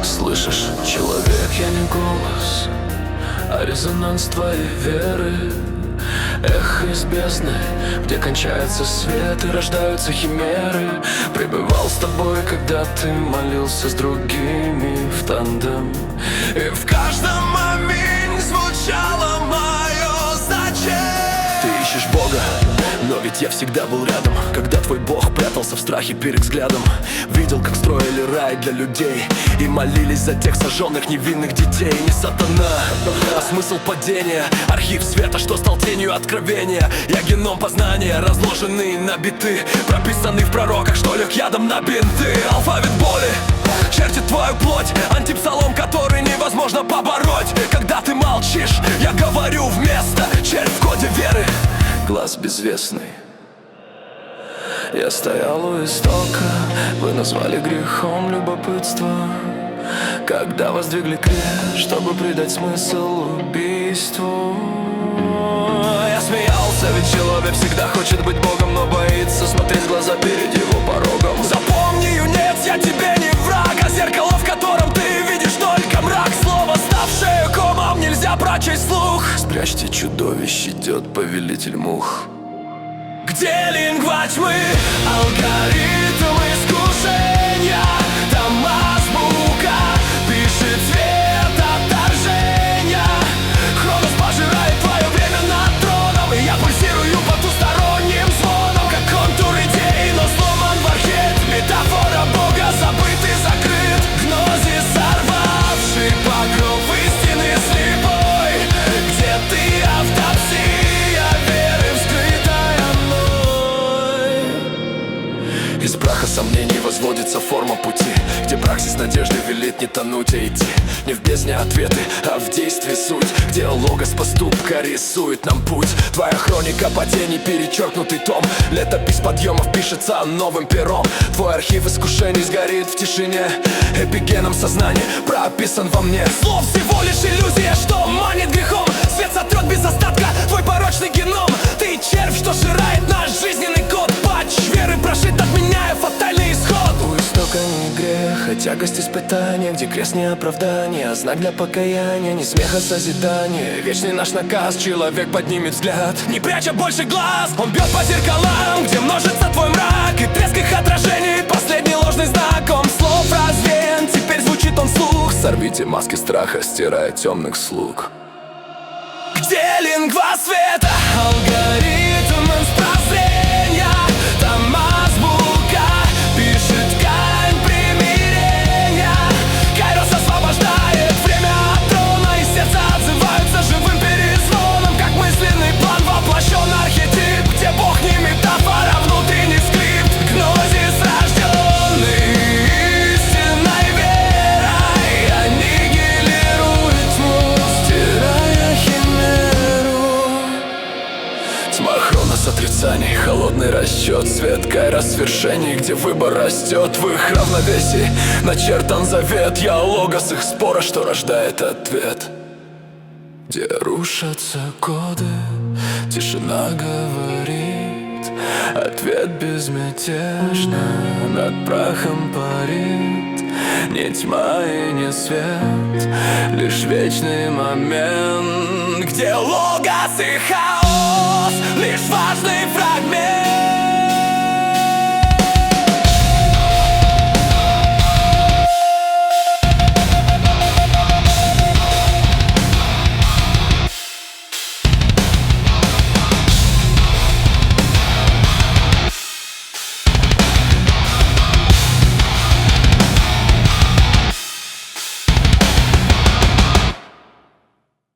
Слышишь, человек, я не голос, а резонанс твоей веры. Эхо из бездны, где кончается свет и рождаются химеры. Пребывал с тобой, когда ты молился с другими в тандем, и в каждом аминь звучало мое зачем. Ты ищешь Бога, но ведь я всегда был рядом, когда твой Бог прятался в страхе перед взглядом. Видел, как строили рай для людей и молились за тех сожженных невинных детей. Не сатана, а смысл падения, архив света, что стал тенью откровения. Я геном познания, разложенный на биты, прописанный в пророках, что лег ядом на бинты. Алфавит боли чертит твою плоть, антипсалом, который невозможно побороть. Когда ты молчишь, я говорю вместо, червь в коде веры, глаз безвестный. Я стоял у истока, вы назвали грехом любопытство, когда воздвигли крест, чтобы придать смысл убийству. Я смеялся, ведь человек всегда хочет быть Богом, но боится смотреть в глаза перед его порогом. Запомни, юнец, я тебе не враг, а зеркало, в котором ты видишь только мрак. Слово, ставшее комом, нельзя прочесть слух. Спрячьте чудовищ, идет повелитель мух. Где лингва тьмы, алгоритм искушения? Там азбука пишет цвет отторжения. Хронос пожирает твое время над троном, и я пульсирую потусторонним звоном, как контур идей, но сломан в архет. Метафора Бога забыт и закрыт. Гнозис, сорвавший покров истины слепой. Где ты, автопсия веры вскрытая мной? Из праха сомнений возводится форма пути, где праксис надежды велит не тонуть, а идти. Не в бездне ответы, а в действии суть, где логос поступка рисует нам путь. Твоя хроника падений, перечеркнутый том, летопись подъемов пишется новым пером. Твой архив искушений сгорит в тишине, эпигеном сознания прописан во мне. Слов всего лишь иллюзия, что манит грехом. Свет сотрет без остатка твой порочный геном. Ты червь, что жирает наш жизненный код. Патч веры прошит, отменяя фатальный исход. У истока не грех, а тягость испытания, где крест не оправдание, а знак для покаяния, не смеха созидания. Вечный наш наказ, человек поднимет взгляд, не пряча больше глаз. Он бьет по зеркалам, где множится твой мрак, и треск их отражений, последний ложный знак. Он слов развеян, теперь звучит он вслух. Сорвите маски страха, стирая темных слуг. Где лингва света, алгоритм прозрения? Там азбука пишет ткань примирения. Кайрос освобождает время от трона, и сердца отзываются живым перезвоном, как мысленный план воплощен архетип, где Бог не метафора, внутренний скрипт. Гнозис, рожденный истинной верой, аннигилирует тьму, стирая химеру. Тьма хронос отрицаний, холодный расчет, свет кайрос свершений, где выбор растет. В их равновесии начертан завет. Я логос их спора, что рождает ответ. Где рушатся коды, тишина говорит, ответ безмятежно над прахом парит. Не тьма и не свет, лишь вечный момент, где логос и хаос, лишь важный